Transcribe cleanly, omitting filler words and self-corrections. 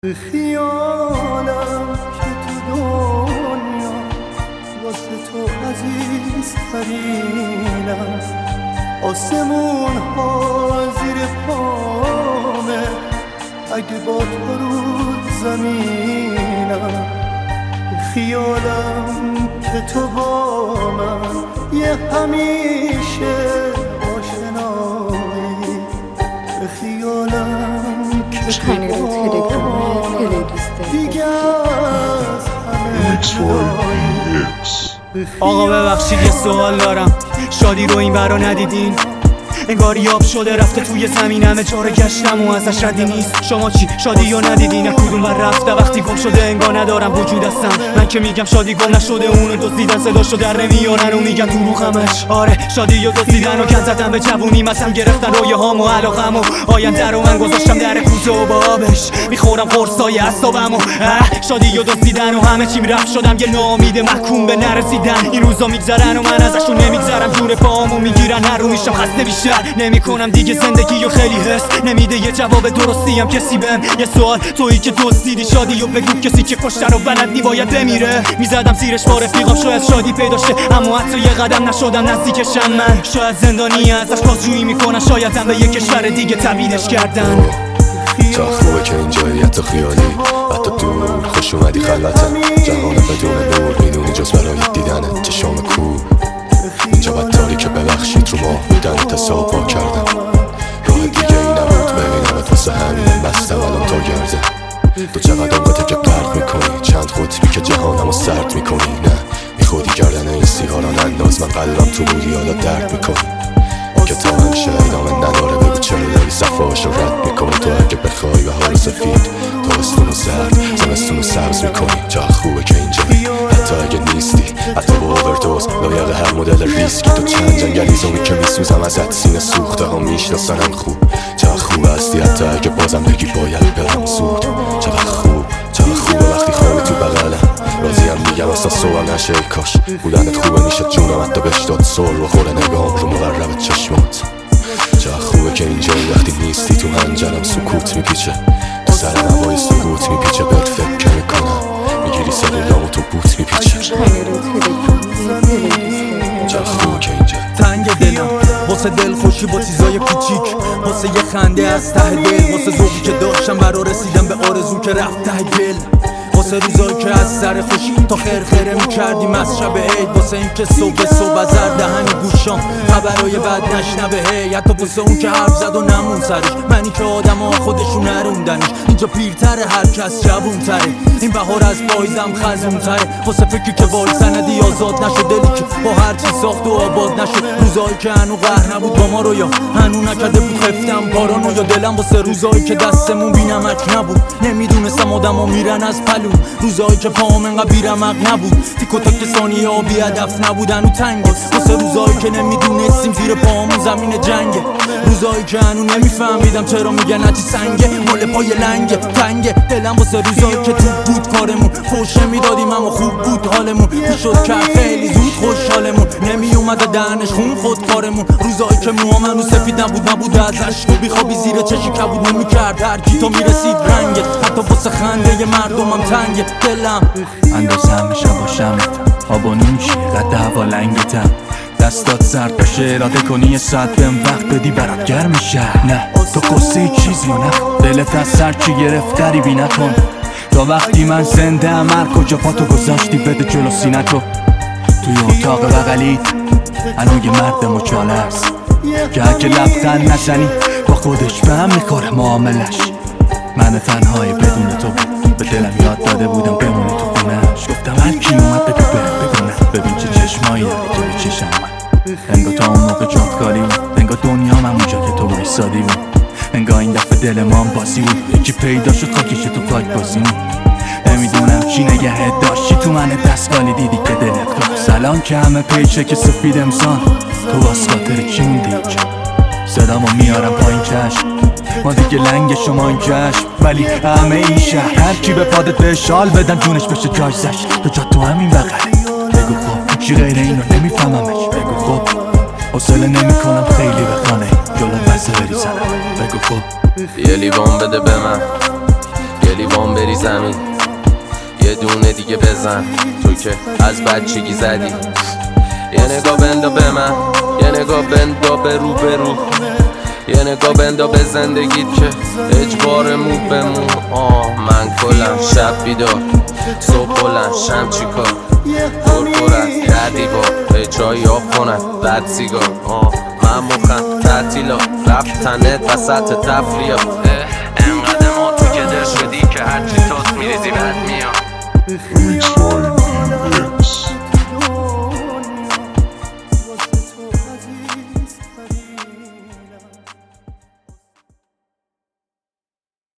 به خیالم که تو دنیا واسه تو عزیزترینم، آسمون ها زیر پامه اگه با تو رو زمینم. به خیالم که تو با من یه همیشه آشنایی، به خیالم که تو با من دیگه از همه جایی. آقا ببخشید یه سوال دارم، شادی رو این برا ندیدین؟ انگار یاب شده رفته توی زمین، همه جا رو گشتم و ازش ردی نیست. شما چی شادی رو ندیدین؟ از کدوم بر رفته وقتی گم شده انگار ندارم وجود هستم. من که میگم شادی گم نشده، اونو دزدیدن صداشو در نمیارن و میگن دروغمش. آره شادی رو دزدیدن و گند زدن به جوونی، مثلا گرفتن رویه هامو علاقم و آینده رو من گذاشتم در کوزه و بابش میخورم قرصای اعصابم و شادی رو دزدیدن و همه چیم رفت شدم یه ناامید محکوم به نرسیدن. این روزا میگذرن و من ازشون نمیگذرم، جون پاهامو میگیرن هر رو میشم خسته بیشتر نمیکنم دیگه زندگی و خیلی حس نمیده یه جواب درستی هم کسی بهم. یه سوال تویی که دزدیدی شادی و بگو کسی که کشته رو بلدی باید بمیره. میزدم زیرش با رفیقام شاید شادی پیدا شه، اما حتی یه قدم نشدم نزدیکشم. من شاید زندانی ازش بازجویی میکنن، شاید هم به یه کشور دیگه تبدیلش کردن. تا خوبه که اینجایی حتی خیالی، حتی دور خوش اومدی خلوتم. جهان بدون نور میدونی جز برای دیدنت چشام کو. اینجا بد تاریکه ببخشید رو ماه بودن تصاب با کردم. راه دیگه ای نبود ببینمت واسه همین بستم الان تا گرده. تو چقدر آنقدر که پرد میکنی، چند خطبی که جهانمو سرد میکنی. نه میخودی گردن این سیها را ننداز، من قلبم تو بودی حالا درد میکنی. که تا همیشه ادامه نداره بگو چرا داری صفاش رو رد میکنی. تو اگه بخوای بهار سفید، تابستونو زرد زمستونو سبز میکنی. جا خوبه که اینجایی حتی اگه نیستی، حتی با اووردوز لایق هر مدل ریسکی. تو چند جنگلی زومی که میسوزم ازت، سینه سوخته ها میشناسنم خوب. چقدر خوب هستی حتی اگه بازم بگی باید برم زود. چقدر خوبه وقتی خوابی تو بغلم، راضیم میگم اصلا صبح نشه. ای کاش بودنت خوبه میشه جونم حتی بهش داد سر و خوره نگام رو مقرب چشمات. چقدر خوبه که اینجایی وقتی نیستی تو هنجرم سکوت میپیچه، تو سر نوای سکوت میپیچه. بهت فکر میکنم میگیری سلولامو تو بوت میپیچه. چقدر خوبه که اینجایی تنگ دلم واسه دل خوشی با چیزای کوچیک، واسه یه خنده از ته دل، واسه ذوقی که داشتم برا رسیدم به آرزو که رفت ته دل، واسه روزایی که از سر خوشی تا خرخره میکردیم از شب عید، واسه این که صبح از زر دهن گوشام خبرای بد نشنوه هی، حتی واسه اون که حرف زد و نمون سرش، منی که آدم ها خودشون نروندنش. اینجا پیرتره هر کس جوونتره، این بهار از پاییزم خزونتره، واسه فکری که وای سندی آزاد نشد، دلی که با هر چی ساخت و آباد نشد، روزایی که هنو قهر نبود با ما رو یا هنو نکرده بود خفتم پارانو، یا دلم واسه روزایی که دستمون بی نمک نبود، نمیدونستم آدما میرن از پلو، روزایی که پاهم انقدر بیرمق نبود، تیک و تاک ثانیه ها بی هدف نبودن و تنگه، واسه روزایی که نمیدونستیم زیر پاهمون زمین جنگه، روزایی که هنو نمیفهمیدم چرا میگن هرچی سنگه مال پای لنگه تنگه، دلم واسه روزایی که تو بود کارمون فوش میدادیم اما خوب بود حالمون، میشد که خیلی زود خوشحالمون، نمی اومده دهنش خون خود کارمون، روزایی که موام هنو سفید نبود ازش تو بیخوابی زیر چشی کبود نمیکرد هر کی تو میرسید رنگه، حتی واسه خنده مردمم تنگه دلم. اندازم میشه باشمت آبانو میشی قد هوا لنگتم، دستات سرد باشه اراده کنی یه ساعت بهم وقت بدی برات گرم میشه. نه تو قصه چیزی و نه دلت از سر چی گرفت غریبی نکن، تا وقتی من زنده ام هر کجا پاتو گذاشتی بده جلو سینتو، توی اتاق بغلیت هنو یه مرد مچاله است که اگه لبخند نزنی با خودش به هم میخوره معاملش. من تنهای بدون تو به دلم یاد داده بودم بمونه تو خونهش، گفتم هر کی اومد بگو بگونه ببین چه چشمایی داری توی چشم من، انگار تا اون موقع جات خالی بود، انگار دنیام همونجا که تو وایسادی بود، انگار این دفعه دل ما هم باسی بود، یکی پیدا شد خاکش تو پاک بازی بود، نمیدونم چی نگهت داشتی تو من دستگالی دیدی که دلت خواست، الان که همه پیچه که سفید امسان تو باز خاطر چی موندی اینجا، صدامو میارم پایین چشم ما دیگه لنگ شما این جشن، ولی همه این شهر هر کی به پادت به شال بدن جونش بشه جای زشت، تو جا تو همین بغله بگو خب چی غیر اینو نمیفهممش، بگو خب حوصله نمیکنم خیلی به خانه جلو بسه بریزنم، بگو خب یه لیوان بده به من، یه لیوان بری زمین، یه دونه دیگه بزن تو که از بچگی زدی. یه نگاه بندا به من، یه نگاه بندا به رو به رو، یه نگاه بندا به زندگیت که اجبار مو به مو. من کلم شب بیدار، صبح بلند شم چیکار، دور پر از در دیوار به چای آب کنن بعد سیگار. من مخم تعطیلا رفتنت وسط تفریح، انقدر ما تو که در شدی که هرچی تاست میریزی بد میاد.